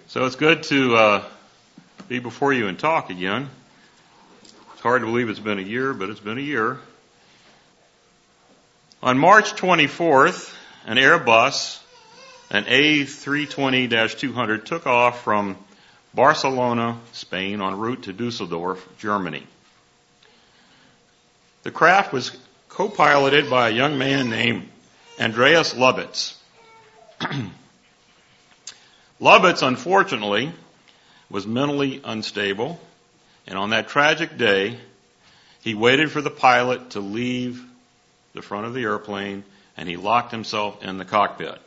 So it's good to be before you and talk again. It's hard to believe it's been a year, but it's been a year. On March 24th, an Airbus, an A320-200, took off from Barcelona, Spain, en route to Dusseldorf, Germany. The craft was co-piloted by a young man named Andreas Lubitz. Lubitz, unfortunately, was mentally unstable, and on that tragic day, he waited for the pilot to leave the front of the airplane, and he locked himself in the cockpit.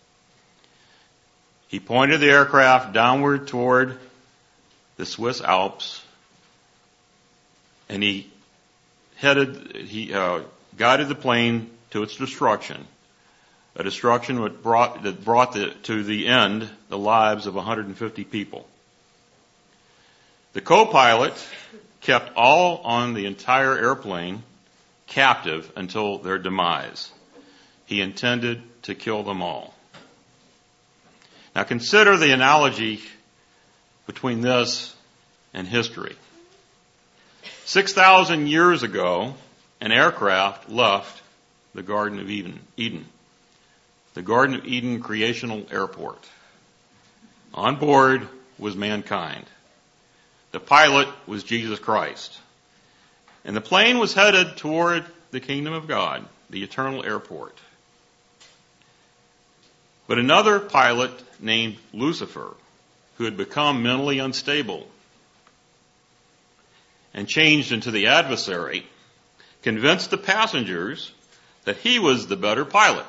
He pointed the aircraft downward toward the Swiss Alps, and he guided the plane to its destruction. A destruction that brought to the end the lives of 150 people. The co-pilot kept all on the entire airplane captive until their demise. He intended to kill them all. Now consider the analogy between this and history. 6,000 years ago, an aircraft left the Garden of Eden. The Garden of Eden Creational Airport. On board was mankind. The pilot was Jesus Christ. And the plane was headed toward the kingdom of God, the eternal airport. But another pilot named Lucifer, who had become mentally unstable and changed into the adversary, convinced the passengers that he was the better pilot.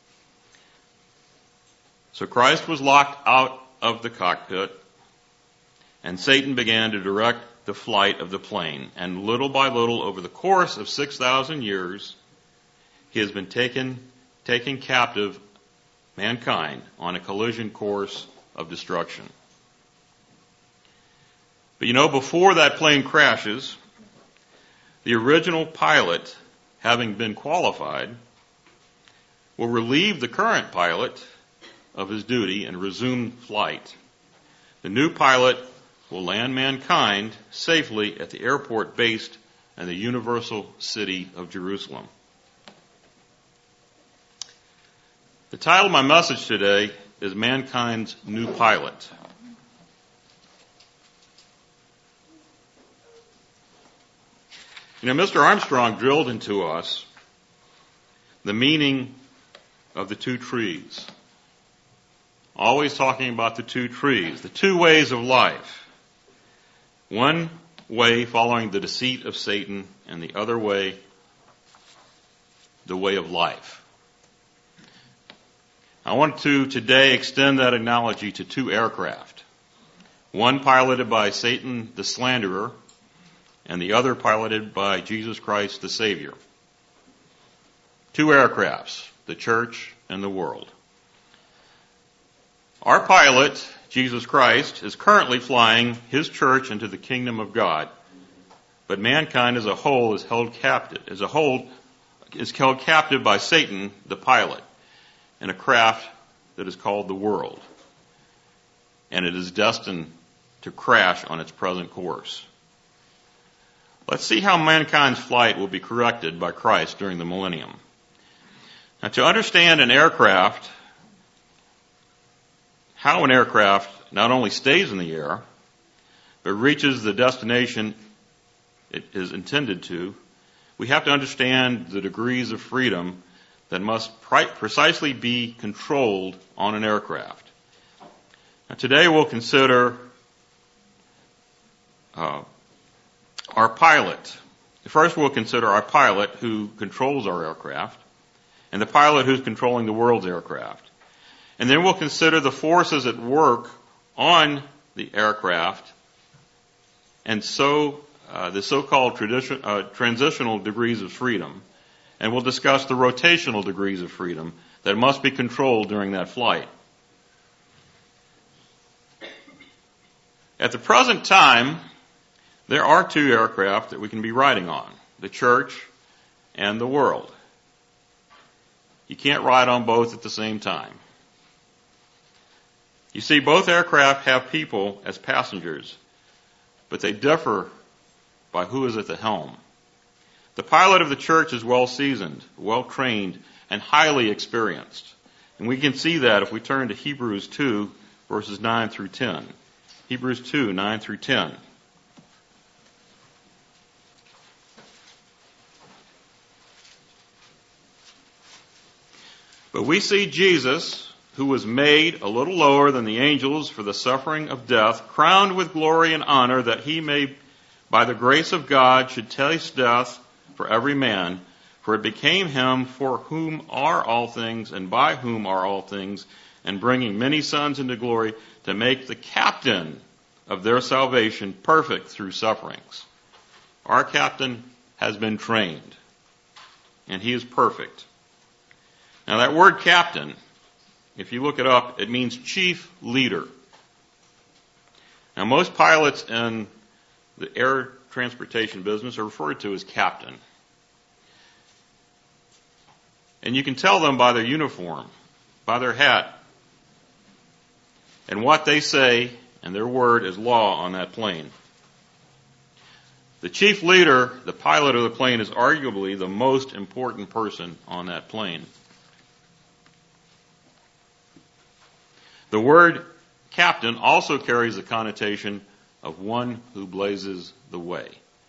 So Christ was locked out of the cockpit, and Satan began to direct the flight of the plane. And little by little, over the course of 6,000 years, he has been taking captive mankind on a collision course of destruction. But before that plane crashes, the original pilot, having been qualified, will relieve the current pilot of his duty and resume flight. The new pilot will land mankind safely at the airport based in the universal city of Jerusalem. The title of my message today is Mankind's New Pilot. Mr. Armstrong drilled into us the meaning of the two trees. Always talking about the two trees, the two ways of life. One way following the deceit of Satan, and the other way, the way of life. I want to today extend that analogy to two aircraft. One piloted by Satan the slanderer, and the other piloted by Jesus Christ the Savior. Two aircrafts, the church and the world. Our pilot, Jesus Christ, is currently flying his church into the kingdom of God, but mankind as a whole is held captive. Is held captive by Satan, the pilot, in a craft that is called the world, and it is destined to crash on its present course. Let's see how mankind's flight will be corrected by Christ during the millennium. Now, to understand how an aircraft not only stays in the air, but reaches the destination it is intended to, we have to understand the degrees of freedom that must precisely be controlled on an aircraft. Now, today we'll consider our pilot. First we'll consider our pilot who controls our aircraft, and the pilot who's controlling the world's aircraft. And then we'll consider the forces at work on the aircraft, and the so-called transitional degrees of freedom. And we'll discuss the rotational degrees of freedom that must be controlled during that flight. At the present time, there are two aircraft that we can be riding on, the church and the world. You can't ride on both at the same time. You see, both aircraft have people as passengers, but they differ by who is at the helm. The pilot of the church is well seasoned, well trained, and highly experienced. And we can see that if we turn to Hebrews 2, verses 9 through 10. Hebrews 2, 9 through 10. But we see Jesus, who was made a little lower than the angels for the suffering of death, crowned with glory and honor, that he may, by the grace of God, should taste death for every man. For it became him for whom are all things, and by whom are all things, and bringing many sons into glory, to make the captain of their salvation perfect through sufferings. Our captain has been trained, and he is perfect. Now that word captain, if you look it up, it means chief leader. Now most pilots in the air transportation business are referred to as captain. And you can tell them by their uniform, by their hat, and what they say, and their word is law on that plane. The chief leader, the pilot of the plane, is arguably the most important person on that plane. The word captain also carries the connotation of one who blazes the way.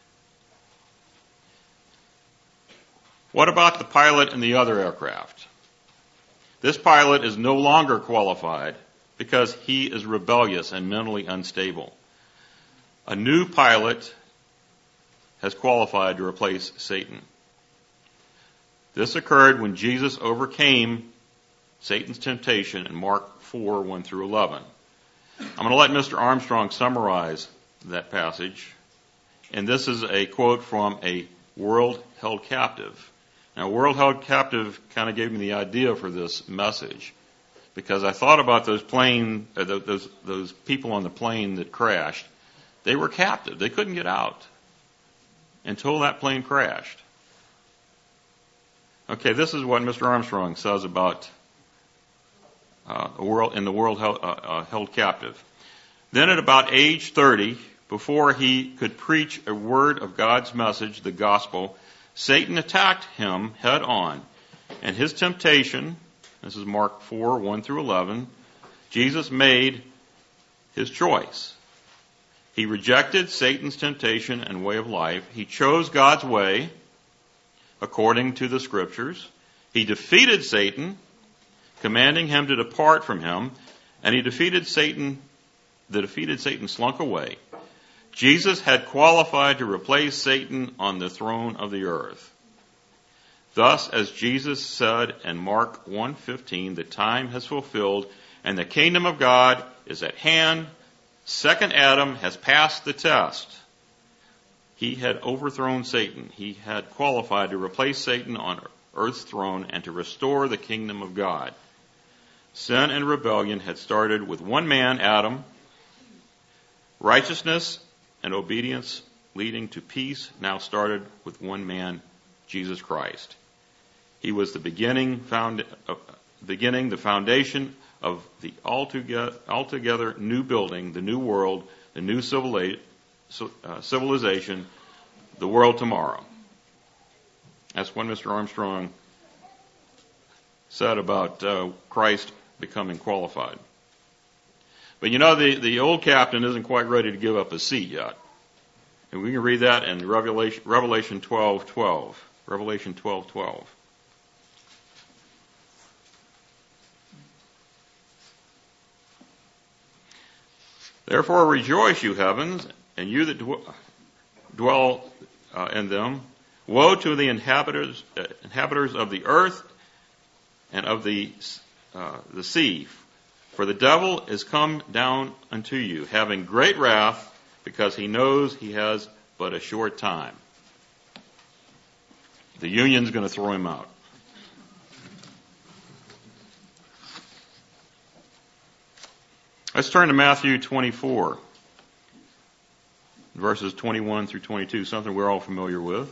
What about the pilot in the other aircraft? This pilot is no longer qualified because he is rebellious and mentally unstable. A new pilot has qualified to replace Satan. This occurred when Jesus overcame Satan's temptation in Mark 4, 1 through 11. I'm going to let Mr. Armstrong summarize that passage. And this is a quote from a World Held Captive. Now, World Held Captive kind of gave me the idea for this message, because I thought about those people on the plane that crashed. They were captive. They couldn't get out until that plane crashed. Okay, this is what Mr. Armstrong says about the world held captive. Then at about age 30, before he could preach a word of God's message, the gospel, Satan attacked him head on. And his temptation, this is Mark 4, 1 through 11, Jesus made his choice. He rejected Satan's temptation and way of life. He chose God's way according to the scriptures. He defeated Satan, commanding him to depart from him, and the defeated Satan slunk away. Jesus had qualified to replace Satan on the throne of the earth. Thus, as Jesus said in Mark 1:15, the time has fulfilled and the kingdom of God is at hand. Second Adam has passed the test. He had overthrown Satan. He had qualified to replace Satan on earth's throne and to restore the kingdom of God. Sin and rebellion had started with one man, Adam. Righteousness and obedience leading to peace now started with one man, Jesus Christ. He was the beginning, the foundation of the altogether new building, the new world, the new civilization, the world tomorrow. That's what Mr. Armstrong said about Christ becoming qualified. But you know, the old captain isn't quite ready to give up his seat yet. And we can read that in Revelation 12:12. Revelation 12:12. Therefore rejoice, you heavens, and you that dwell in them. Woe to the inhabitants of the earth and of the sea. For the devil is come down unto you, having great wrath, because he knows he has but a short time. The union's going to throw him out. Let's turn to Matthew 24, verses 21 through 22, something we're all familiar with.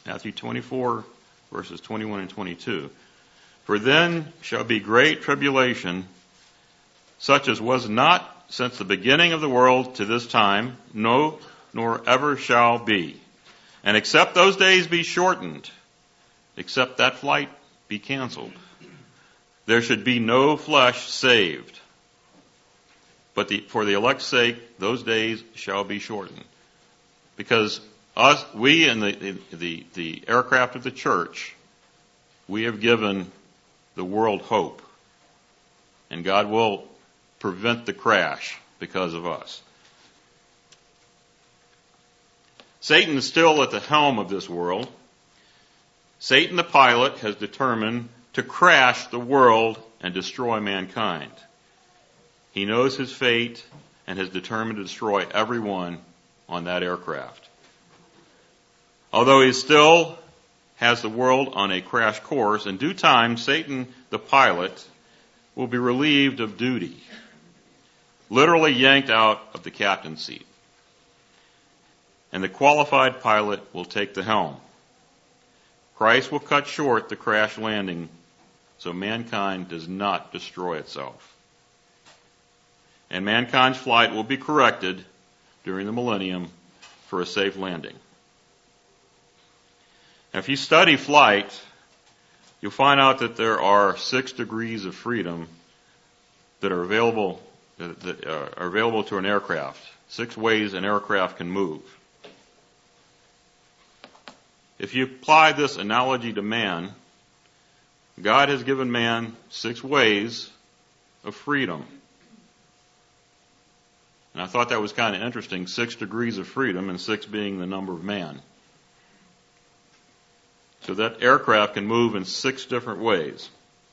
Matthew 24, verses 21 and 22. For then shall be great tribulation, such as was not since the beginning of the world to this time, no, nor ever shall be. And except those days be shortened, except that flight be canceled, there should be no flesh saved. But for the elect's sake, those days shall be shortened. Because we in the aircraft of the church, we have given the world hope. And God will prevent the crash because of us. Satan is still at the helm of this world. Satan the pilot has determined to crash the world and destroy mankind. He knows his fate and has determined to destroy everyone on that aircraft. Although he still has the world on a crash course, in due time, Satan the pilot will be relieved of duty, literally yanked out of the captain's seat. And the qualified pilot will take the helm. Christ will cut short the crash landing so mankind does not destroy itself. And mankind's flight will be corrected during the millennium for a safe landing. Now, if you study flight, you'll find out that there are 6 degrees of freedom that are available to an aircraft. 6 ways an aircraft can move. If you apply this analogy to man, God has given man 6 ways of freedom. And I thought that was kind of interesting, 6 degrees of freedom and 6 being the number of man. So that aircraft can move in 6 different ways.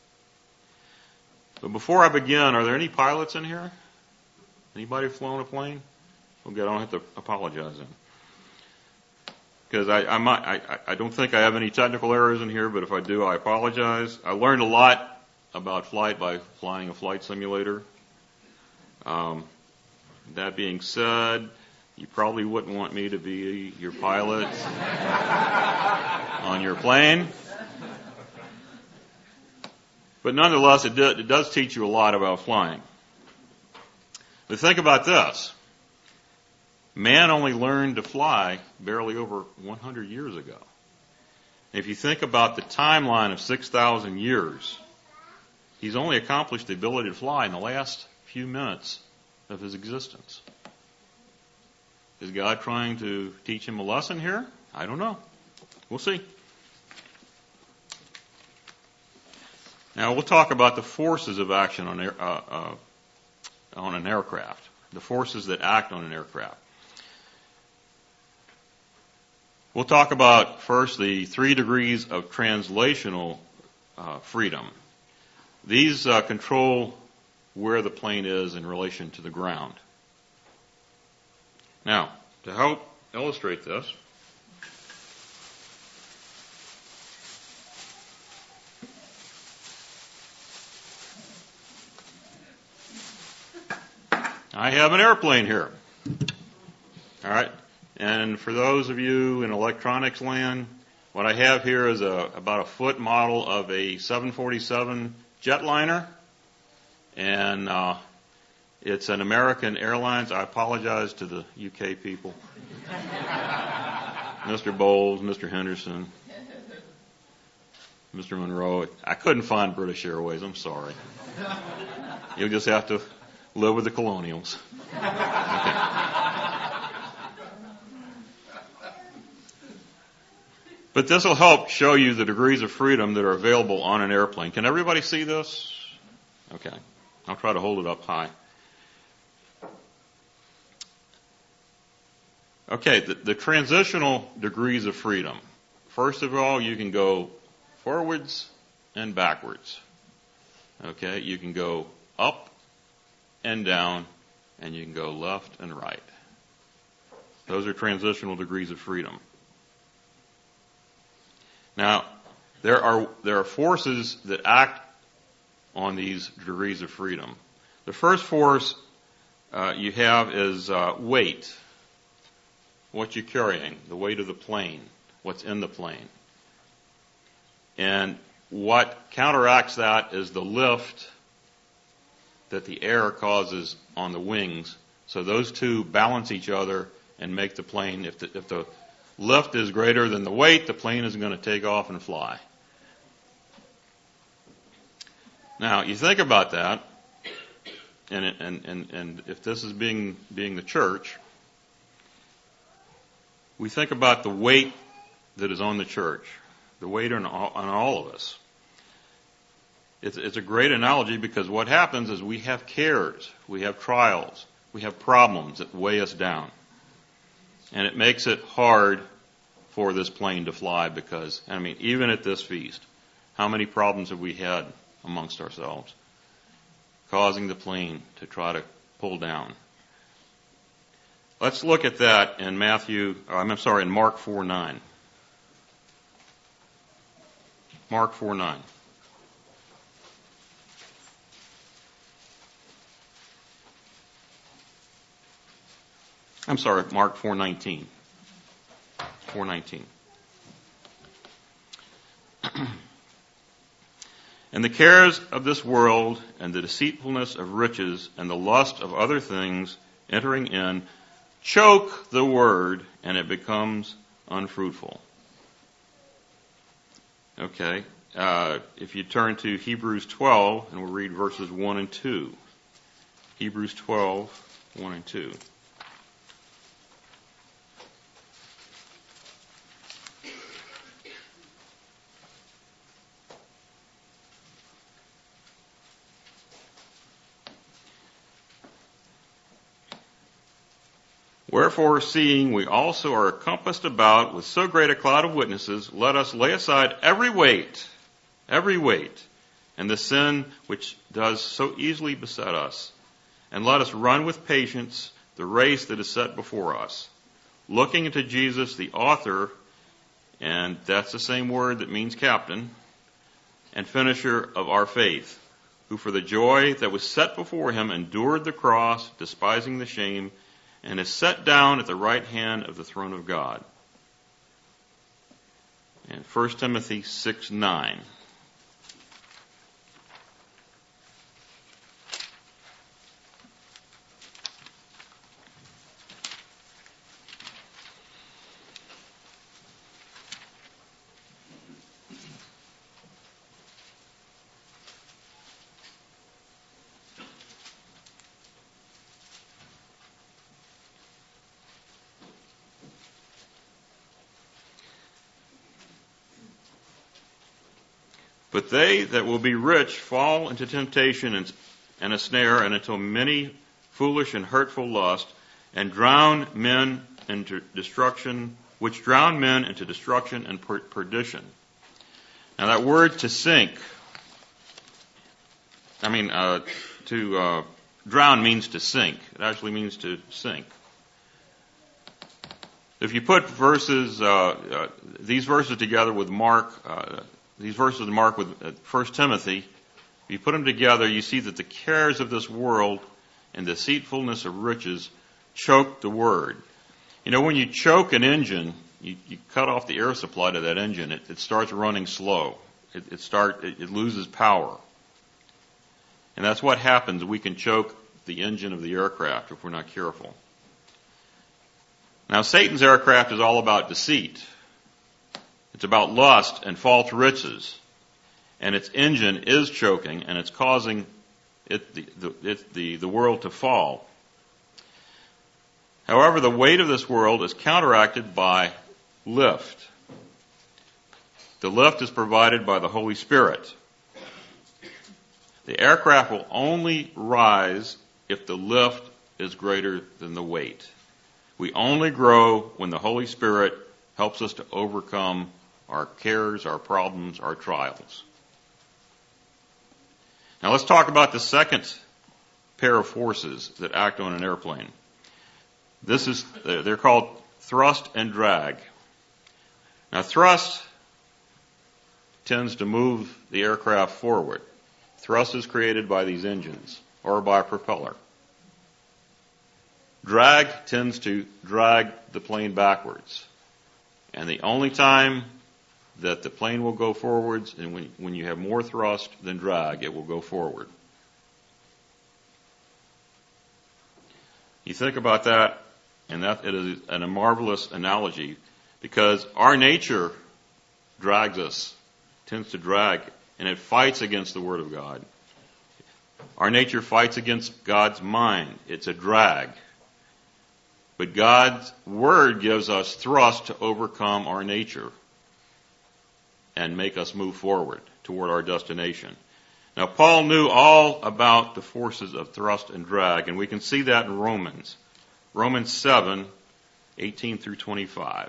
But before I begin, are there any pilots in here? Anybody flown a plane? Okay, I don't have to apologize then. Because I don't think I have any technical errors in here, but if I do, I apologize. I learned a lot about flight by flying a flight simulator. That being said, you probably wouldn't want me to be your pilot on your plane. But nonetheless, it does teach you a lot about flying. But think about this. Man only learned to fly barely over 100 years ago. If you think about the timeline of 6,000 years, he's only accomplished the ability to fly in the last few minutes of his existence. Is God trying to teach him a lesson here? I don't know. We'll see. Now we'll talk about the forces of action on an aircraft, the forces that act on an aircraft. We'll talk about first the 3 degrees of translational freedom. These control where the plane is in relation to the ground. Now, to help illustrate this, I have an airplane here. All right. And for those of you in electronics land, what I have here is about a foot model of a 747 jetliner. And it's an American Airlines. I apologize to the UK people. Mr. Bowles, Mr. Henderson, Mr. Monroe. I couldn't find British Airways. I'm sorry. You'll just have to live with the colonials. Okay. But this will help show you the degrees of freedom that are available on an airplane. Can everybody see this? Okay. I'll try to hold it up high. Okay, the transitional degrees of freedom. First of all, you can go forwards and backwards. Okay, you can go up and down, and you can go left and right. Those are transitional degrees of freedom. Now, there are forces that act on these degrees of freedom. The first force you have is weight. What you're carrying, the weight of the plane. what's in the plane. And what counteracts that is the lift that the air causes on the wings. So those two balance each other and make the plane, if the lift is greater than the weight, the plane is going to take off and fly. Now, you think about that, and if this is being the church, we think about the weight that is on the church, the weight on all of us. It's a great analogy because what happens is we have cares, we have trials, we have problems that weigh us down. And it makes it hard for this plane to fly because, even at this feast, how many problems have we had amongst ourselves, causing the plane to try to pull down? Let's look at that in Mark 4:9. Mark 4:9. Mark 4:19. 4:19. And the cares of this world and the deceitfulness of riches and the lust of other things entering in choke the word and it becomes unfruitful. Okay. If you turn to Hebrews 12 and we'll read verses 1 and 2. Hebrews 12, 1 and 2. Wherefore, seeing we also are compassed about with so great a cloud of witnesses, let us lay aside every weight, and the sin which does so easily beset us, and let us run with patience the race that is set before us, looking into Jesus, the author, and that's the same word that means captain, and finisher of our faith, who for the joy that was set before him endured the cross, despising the shame, and is set down at the right hand of the throne of God. And 1 Timothy 6:9. But they that will be rich fall into temptation and a snare, and into many foolish and hurtful lusts, and drown men into destruction, which drown men into destruction and perdition. Now that word to sink, to drown means to sink. It actually means to sink. If you put these verses together with these verses in Mark with 1 Timothy, if you put them together, you see that the cares of this world and deceitfulness of riches choke the word. When you choke an engine, you cut off the air supply to that engine. It starts running slow. It loses power. And that's what happens. We can choke the engine of the aircraft if we're not careful. Now, Satan's aircraft is all about deceit. It's about lust and false riches. And its engine is choking, and it's causing the world to fall. However, the weight of this world is counteracted by lift. The lift is provided by the Holy Spirit. The aircraft will only rise if the lift is greater than the weight. We only grow when the Holy Spirit helps us to overcome our cares, our problems, our trials. Now let's talk about the second pair of forces that act on an airplane. They're called thrust and drag. Now thrust tends to move the aircraft forward. Thrust is created by these engines or by a propeller. Drag tends to drag the plane backwards. And the only time that the plane will go forwards, and when you have more thrust than drag, it will go forward. You think about that, and that it is a marvelous analogy, because our nature drags us, tends to drag, and it fights against the Word of God. Our nature fights against God's mind. It's a drag. But God's Word gives us thrust to overcome our nature and make us move forward toward our destination. Now, Paul knew all about the forces of thrust and drag, and we can see that in Romans. Romans 7, 18 through 25.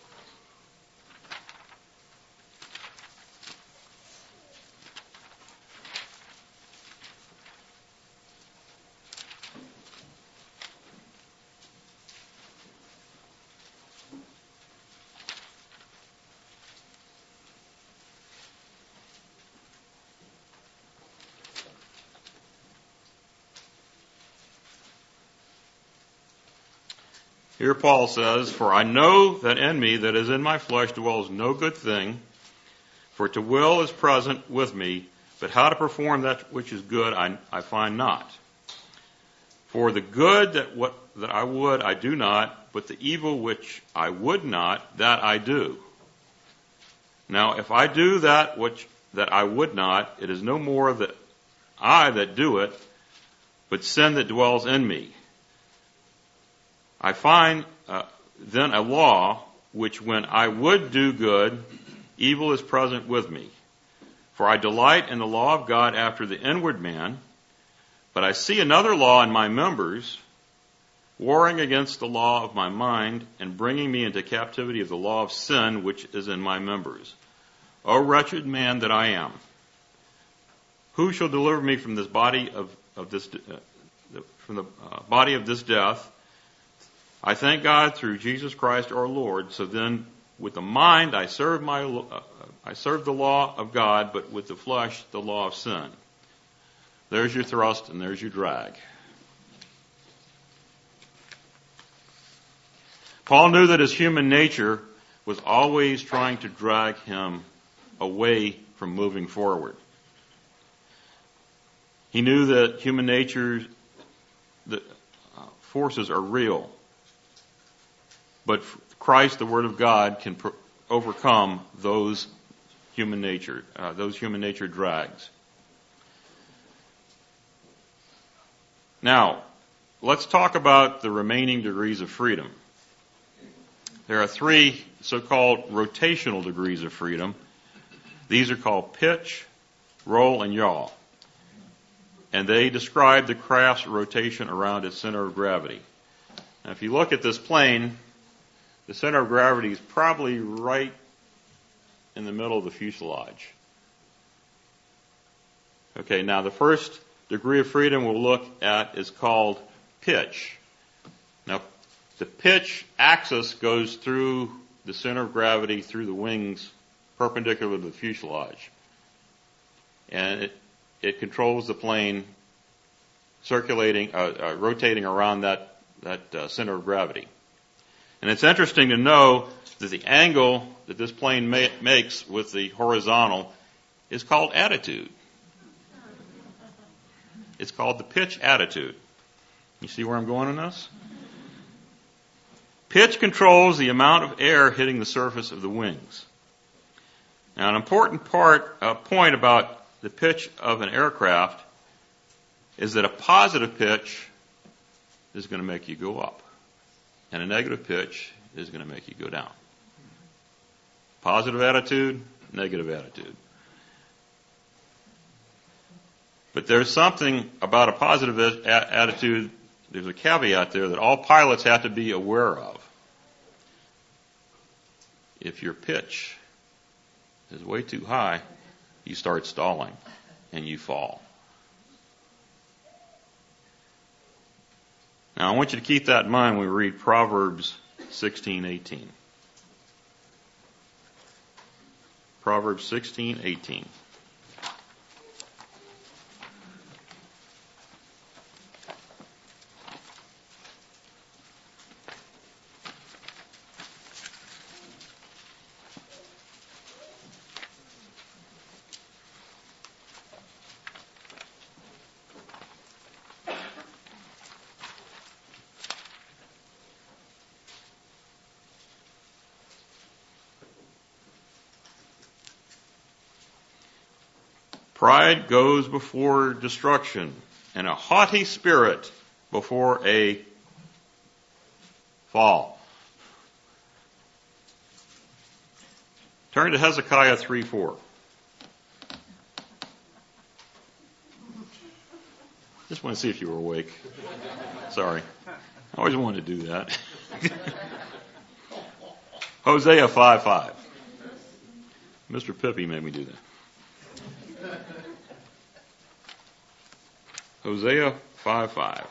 Here Paul says, "For I know that in me, that is in my flesh, dwells no good thing. For to will is present with me, but how to perform that which is good I find not. For the good that I would I do not, but the evil which I would not, that I do. Now if I do that which that I would not, it is no more that I that do it, but sin that dwells in me. I find then a law, which when I would do good, evil is present with me. For I delight in the law of God after the inward man, but I see another law in my members, warring against the law of my mind, and bringing me into captivity of the law of sin, which is in my members. O wretched man that I am! Who shall deliver me from this body of this death? I thank God through Jesus Christ our Lord. So then, with the mind I serve the law of God, but with the flesh the law of sin." There's your thrust and there's your drag. Paul knew that his human nature was always trying to drag him away from moving forward. He knew that human nature's forces are real. But Christ, the Word of God, can overcome those human nature drags. Now, let's talk about the remaining degrees of freedom. There are 3 so-called rotational degrees of freedom. These are called pitch, roll, and yaw. And they describe the craft's rotation around its center of gravity. Now, if you look at this plane, the center of gravity is probably right in the middle of the fuselage. Okay, now the first degree of freedom we'll look at is called pitch. Now, the pitch axis goes through the center of gravity, through the wings, perpendicular to the fuselage. And it controls the plane rotating around that center of gravity. And it's interesting to know that the angle that this plane makes with the horizontal is called attitude. It's called the pitch attitude. You see where I'm going on this? Pitch controls the amount of air hitting the surface of the wings. Now, an important point about the pitch of an aircraft is that a positive pitch is going to make you go up, and a negative pitch is going to make you go down. Positive attitude, negative attitude. But there's something about a positive attitude, there's a caveat there that all pilots have to be aware of. If your pitch is way too high, you start stalling and you fall. Now I want you to keep that in mind when we read Proverbs 16:18. Proverbs 16:18. Pride goes before destruction, and a haughty spirit before a fall. Turn to Hezekiah 3:4. Just want to see if you were awake. Sorry. I always wanted to do that. Hosea 5:5. Mr. Pippy made me do that. Hosea 5:5.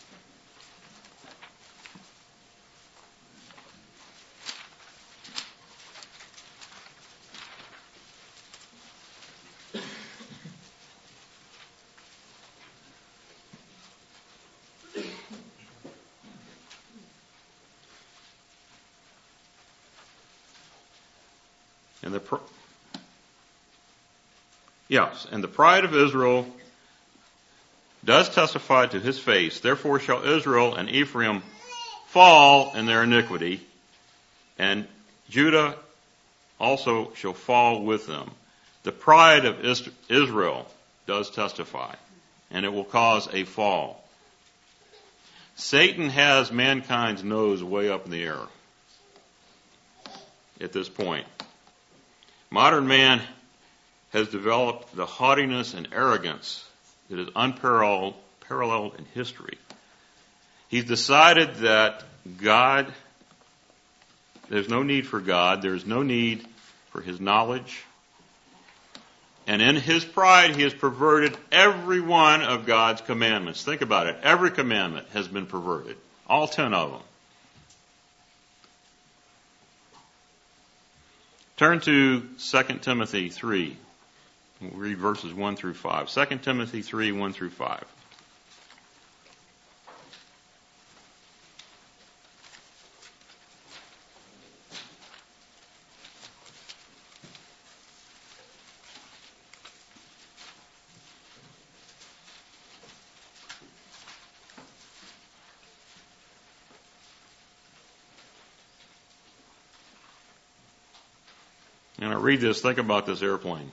And the pride of Israel does testify to his face. Therefore shall Israel and Ephraim fall in their iniquity, and Judah also shall fall with them. The pride of Israel does testify, and it will cause a fall. Satan has mankind's nose way up in the air at this point. Modern man has developed the haughtiness and arrogance that is unparalleled in history. He's decided that there's no need for God, there's no need for his knowledge, and in his pride he has perverted every one of God's commandments. Think about it. Every commandment has been perverted. All 10 of them. Turn to 2 Timothy 3. We'll read verses 1 through 5. 2 Timothy 3, 1 through 5. And I read this, think about this airplane.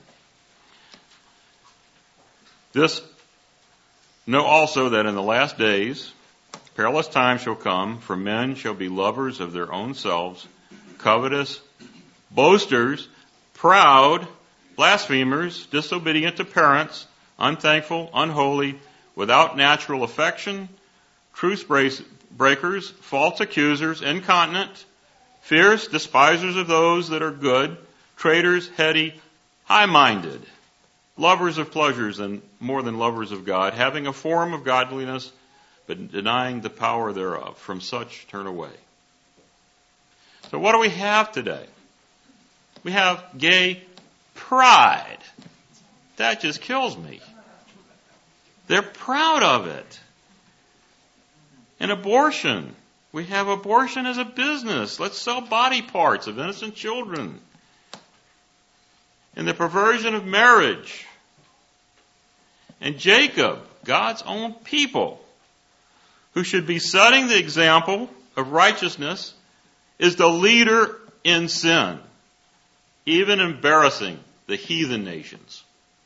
Know also that in the last days perilous times shall come, for men shall be lovers of their own selves, covetous, boasters, proud, blasphemers, disobedient to parents, unthankful, unholy, without natural affection, truce breakers, false accusers, incontinent, fierce, despisers of those that are good, traitors, heady, high-minded, lovers of pleasures and more than lovers of God, having a form of godliness, but denying the power thereof. From such turn away. So what do we have today? We have gay pride. That just kills me. They're proud of it. And abortion. We have abortion as a business. Let's sell body parts of innocent children. And the perversion of marriage. And Jacob, God's own people, who should be setting the example of righteousness, is the leader in sin, even embarrassing the heathen nations.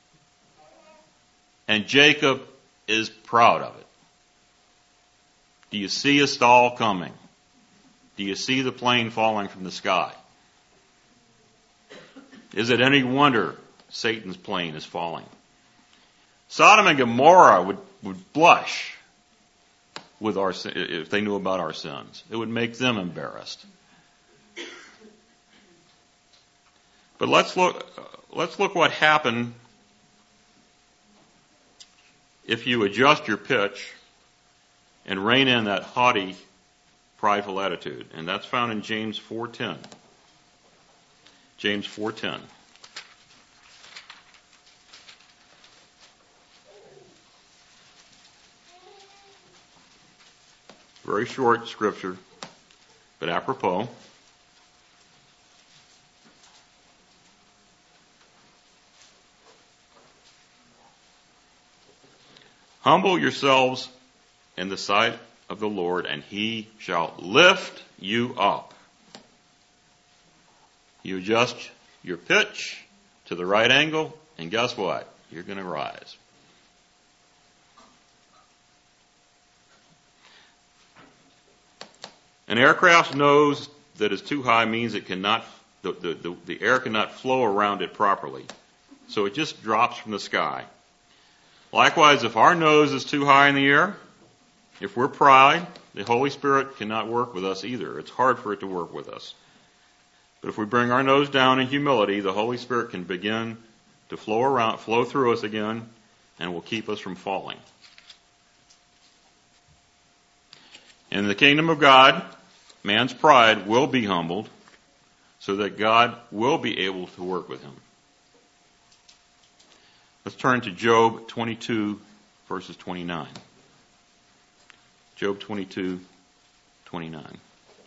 And Jacob is proud of it. Do you see a stall coming? Do you see the plane falling from the sky? Is it any wonder Satan's plane is falling? Sodom and Gomorrah would blush with our if they knew about our sins. It would make them embarrassed. But let's look what happened if you adjust your pitch and rein in that haughty, prideful attitude. And that's found in James 4:10. James 4:10. Very short scripture, but apropos. Humble yourselves in the sight of the Lord, and he shall lift you up. You adjust your pitch to the right angle, and guess what? you're going to rise. An aircraft's nose that is too high means it cannot, the air cannot flow around it properly. So it just drops from the sky. Likewise, if our nose is too high in the air, if we're pride, the Holy Spirit cannot work with us either. It's hard for it to work with us. But if we bring our nose down in humility, the Holy Spirit can begin to flow through us again, and will keep us from falling. In the kingdom of God, man's pride will be humbled so that God will be able to work with him. Let's turn to Job 22, verses 29. Job 22, 29.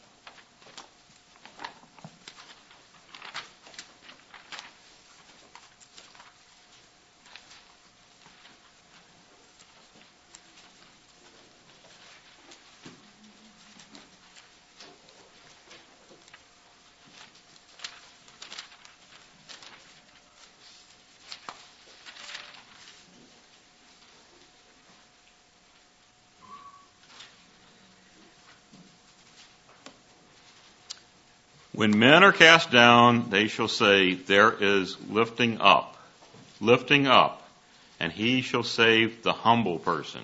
When men are cast down, they shall say, there is lifting up, and he shall save the humble person.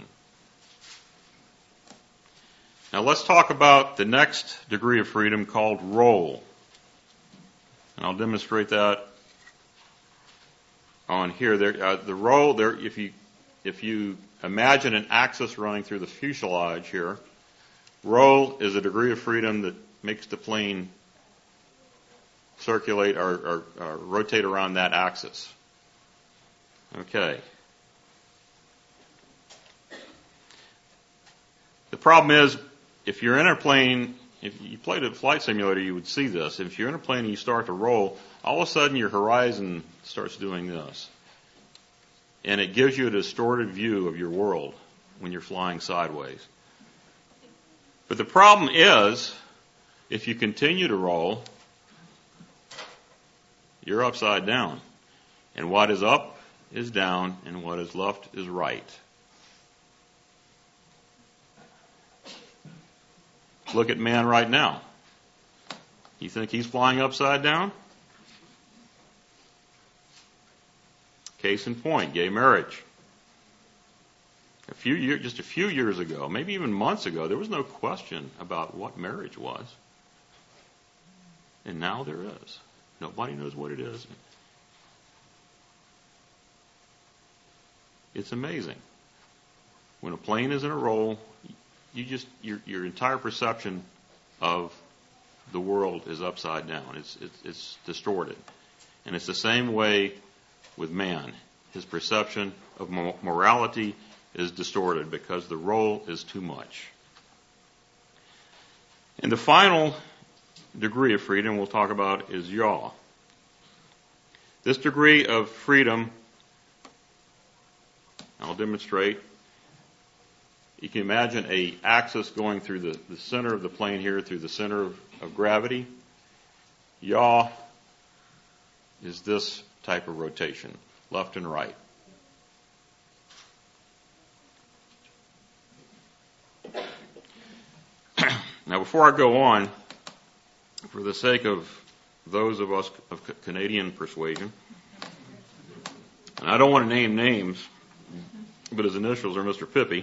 Now let's talk about the next degree of freedom called roll. And I'll demonstrate that on here. The roll, there, if you imagine an axis running through the fuselage here, roll is a degree of freedom that makes the plane circulate or rotate around that axis. Okay. The problem is, if you're in a plane, if you played a flight simulator, you would see this. If you're in a plane and you start to roll, all of a sudden your horizon starts doing this. And it gives you a distorted view of your world when you're flying sideways. But the problem is, if you continue to roll, you're upside down. And what is up is down, and what is left is right. Look at man right now. You think he's flying upside down? Case in point, gay marriage. Just a few years ago, maybe even months ago, there was no question about what marriage was. And now there is. Nobody knows what it is. It's amazing. When a plane is in a roll, your entire perception of the world is upside down. It's distorted. And it's the same way with man. His perception of morality is distorted because the roll is too much. And the final degree of freedom we'll talk about is yaw. This degree of freedom, I'll demonstrate. You can imagine an axis going through the center of the plane here, through the center of gravity. Yaw is this type of rotation, left and right. Now, before I go on, for the sake of those of us of Canadian persuasion, and I don't want to name names, but his initials are Mr. Pippi.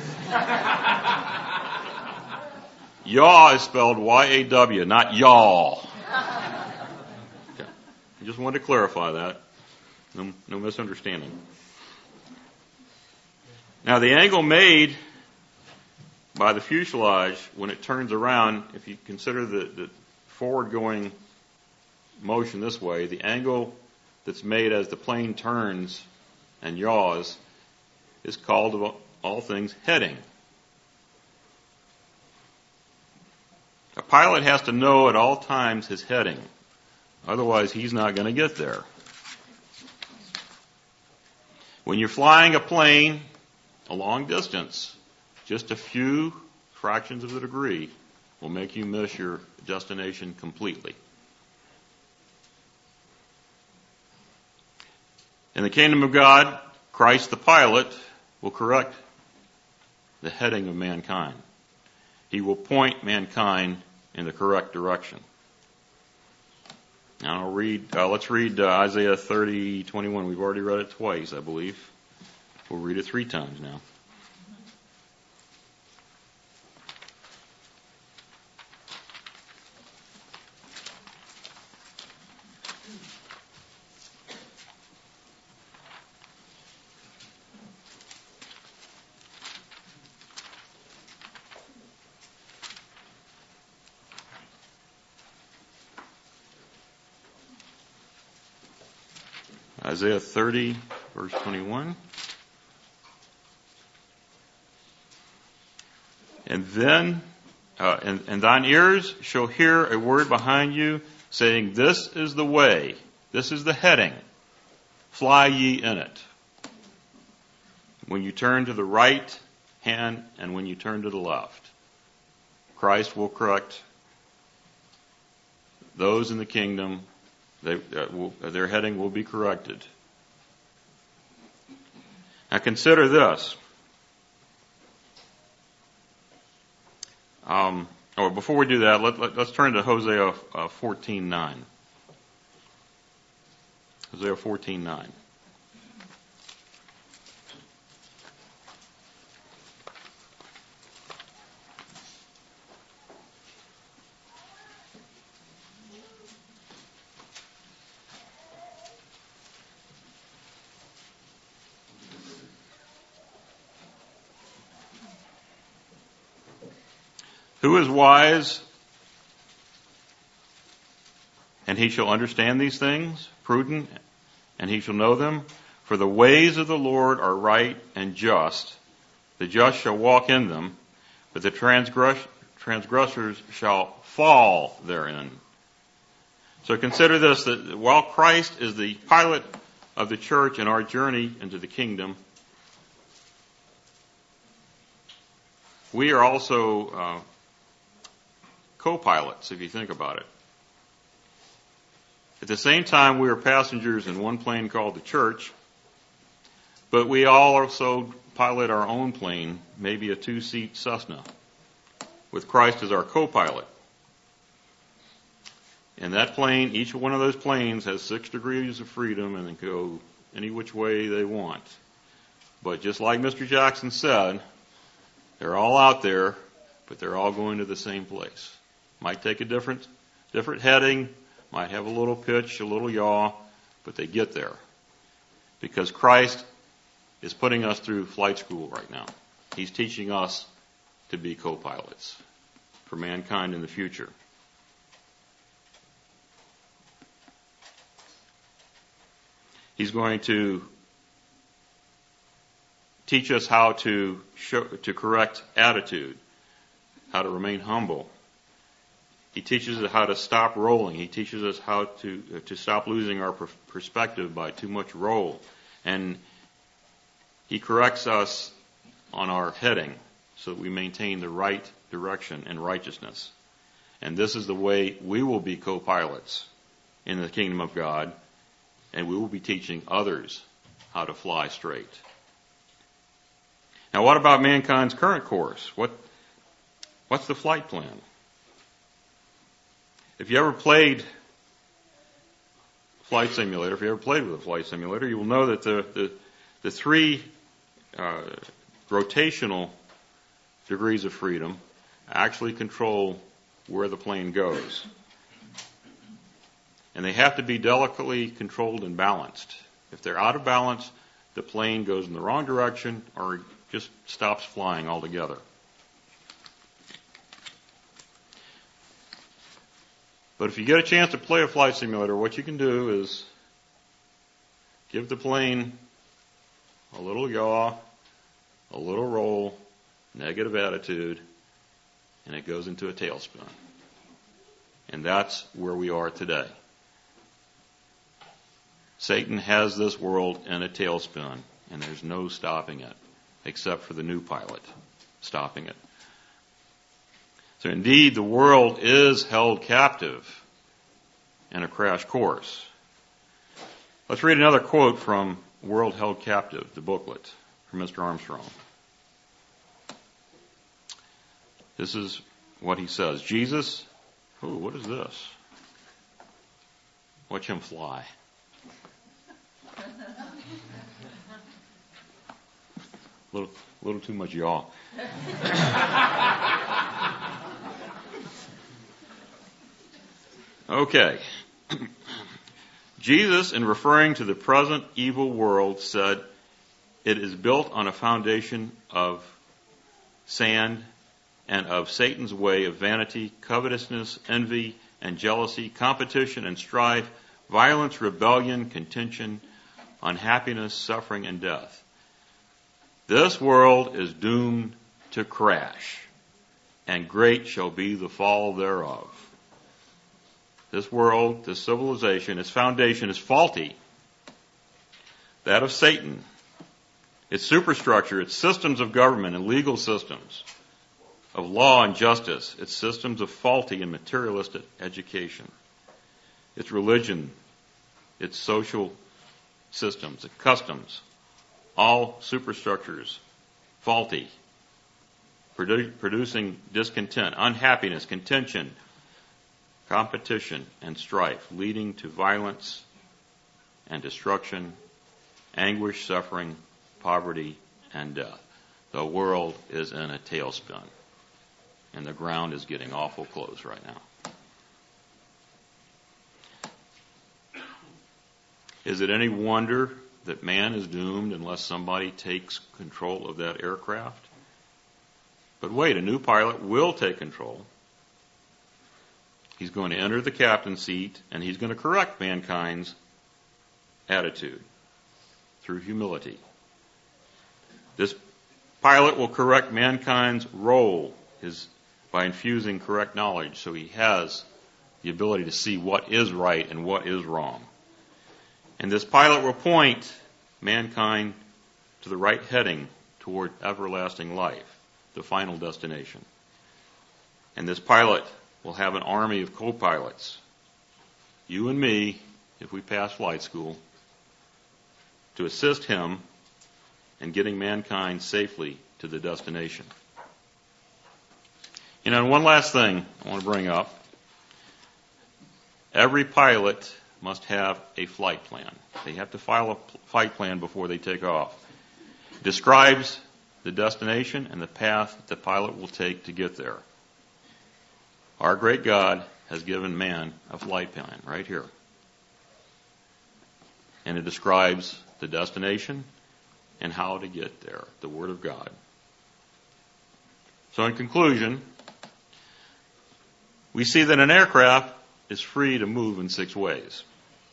Yaw is spelled Y-A-W, not y'all. Okay. I just wanted to clarify that. No misunderstanding. Now, the angle made by the fuselage, when it turns around, if you consider the forward-going motion this way, the angle that's made as the plane turns and yaws is called, of all things, heading. A pilot has to know at all times his heading. Otherwise, he's not going to get there. When you're flying a plane a long distance, just a few fractions of a degree will make you miss your destination completely. In the kingdom of God, Christ the pilot will correct the heading of mankind. He will point mankind in the correct direction. Now let's read Isaiah 30:21. We've already read it twice, I believe. We'll read it 3 times now. Isaiah 30, verse 21. And then, and thine ears shall hear a word behind you, saying, this is the way, this is the heading, fly ye in it. When you turn to the right hand and when you turn to the left, Christ will correct those in the kingdom. Their heading will be corrected. Now consider this. Before we do that, let's turn to Hosea 14:9. Hosea 14:9. Who is wise, and he shall understand these things, prudent, and he shall know them? For the ways of the Lord are right and just. The just shall walk in them, but the transgressors shall fall therein. So consider this, that while Christ is the pilot of the church in our journey into the kingdom, we are also co-pilots, if you think about it. At the same time, we are passengers in one plane called the church, but we all also pilot our own plane, maybe a 2-seat Cessna, with Christ as our co-pilot. And that plane, each one of those planes has 6 degrees of freedom and they go any which way they want. But just like Mr. Jackson said, they're all out there, but they're all going to the same place. Might take a different heading, might have a little pitch, a little yaw, but they get there. Because Christ is putting us through flight school right now. He's teaching us to be co-pilots for mankind in the future. He's going to teach us how to correct attitude, how to remain humble. He teaches us how to stop rolling. He teaches us how to stop losing our perspective by too much roll. And he corrects us on our heading so that we maintain the right direction and righteousness. And this is the way we will be co-pilots in the kingdom of God, and we will be teaching others how to fly straight. Now, what about mankind's current course? What's the flight plan? If you ever played Flight Simulator, if you ever played with a Flight Simulator, you will know that the 3 rotational degrees of freedom actually control where the plane goes. And they have to be delicately controlled and balanced. If they're out of balance, the plane goes in the wrong direction or just stops flying altogether. But if you get a chance to play a flight simulator, what you can do is give the plane a little yaw, a little roll, negative attitude, and it goes into a tailspin. And that's where we are today. Satan has this world in a tailspin, and there's no stopping it, except for the new pilot stopping it. So indeed, the world is held captive in a crash course. Let's read another quote from World Held Captive, the booklet, from Mr. Armstrong. This is what he says. Jesus, what is this? Watch him fly. Little too much yaw. Okay. Jesus, in referring to the present evil world, said, "It is built on a foundation of sand and of Satan's way of vanity, covetousness, envy, and jealousy, competition and strife, violence, rebellion, contention, unhappiness, suffering, and death. This world is doomed to crash, and great shall be the fall thereof." This world, this civilization, its foundation is faulty. That of Satan. Its superstructure, its systems of government and legal systems, of law and justice, its systems of faulty and materialistic education, its religion, its social systems, its customs, all superstructures faulty, producing discontent, unhappiness, contention, competition, and strife, leading to violence and destruction, anguish, suffering, poverty, and death. The world is in a tailspin, and the ground is getting awful close right now. Is it any wonder that man is doomed unless somebody takes control of that aircraft? But wait, a new pilot will take control. He's going to enter the captain's seat, and he's going to correct mankind's attitude through humility. This pilot will correct mankind's role by infusing correct knowledge, so he has the ability to see what is right and what is wrong. And this pilot will point mankind to the right heading toward everlasting life, the final destination. And this pilot will have an army of co-pilots, you and me, if we pass flight school, to assist him in getting mankind safely to the destination. And one last thing I want to bring up. Every pilot must have a flight plan. They have to file a flight plan before they take off. It describes the destination and the path the pilot will take to get there. Our great God has given man a flight plan right here. And it describes the destination and how to get there, the Word of God. So in conclusion, we see that an aircraft is free to move in 6 ways.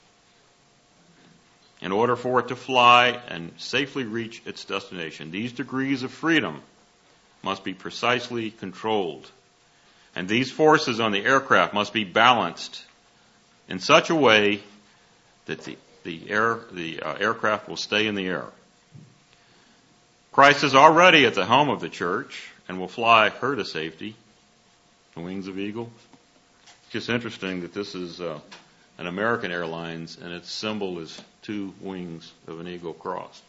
In order for it to fly and safely reach its destination, these degrees of freedom must be precisely controlled. And these forces on the aircraft must be balanced in such a way that the aircraft will stay in the air. Christ is already at the helm of the church and will fly her to safety, the wings of eagle. It's just interesting that this is an American Airlines, and its symbol is 2 wings of an eagle crossed.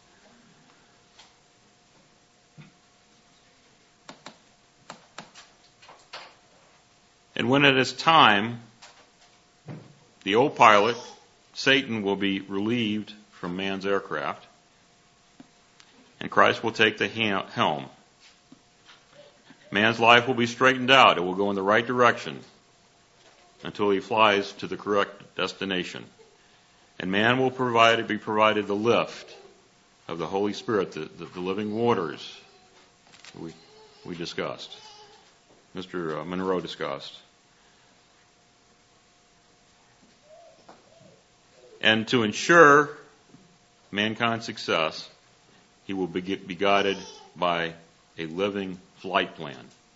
And when it is time, the old pilot, Satan, will be relieved from man's aircraft, and Christ will take the helm. Man's life will be straightened out. It will go in the right direction until he flies to the correct destination. And man will be provided the lift of the Holy Spirit, the living waters we discussed. Mr. Monroe discussed. And to ensure mankind's success, he will be guided by a living flight plan.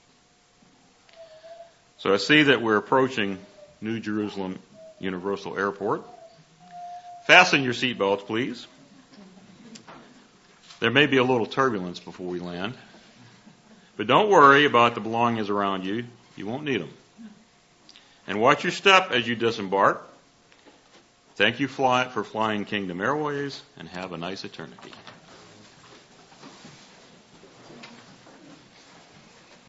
So I see that we're approaching New Jerusalem Universal Airport. Fasten your seatbelts, please. There may be a little turbulence before we land. But don't worry about the belongings around you. You won't need them. And watch your step as you disembark. Thank you for flying Kingdom Airways, and have a nice eternity.